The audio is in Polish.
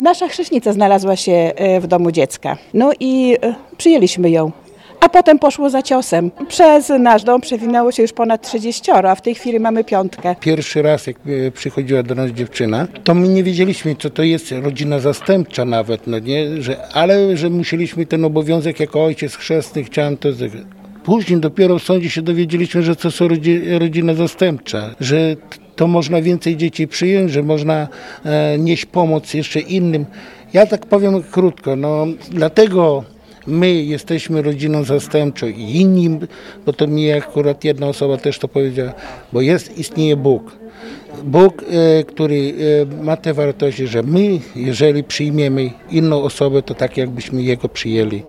Nasza chrześnica znalazła się w domu dziecka. No i przyjęliśmy ją. A potem poszło za ciosem. Przez nasz dom przewinęło się już ponad 30, a w tej chwili mamy 5. Pierwszy raz, jak przychodziła do nas dziewczyna, to my nie wiedzieliśmy, co to jest rodzina zastępcza nawet, no nie? Ale że musieliśmy ten obowiązek jako ojciec chrzestny, chciałem to... Później dopiero w sądzie się dowiedzieliśmy, że to są rodzina zastępcza, że to można więcej dzieci przyjąć, że można nieść pomoc jeszcze innym. Ja tak powiem krótko, no dlatego my jesteśmy rodziną zastępczą i inni, bo to mi akurat jedna osoba też to powiedziała, bo istnieje Bóg. Bóg, który ma te wartości, że my, jeżeli przyjmiemy inną osobę, to tak jakbyśmy Jego przyjęli.